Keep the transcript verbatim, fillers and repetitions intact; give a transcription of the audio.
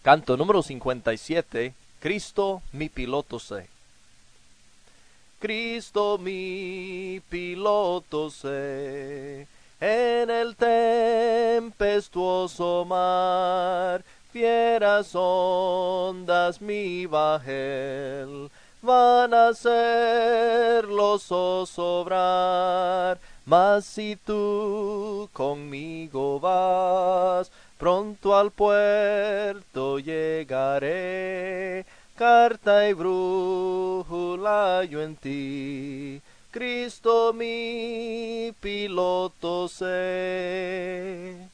Canto número cincuenta y siete, Cristo mi piloto sé. Cristo mi piloto sé, en el tempestuoso mar, fieras ondas mi bajel, van a hacerlo zozobrar. Mas si tú conmigo vas, pronto al puerto llegaré. Carta y brújula yo en ti, Cristo mi piloto sé.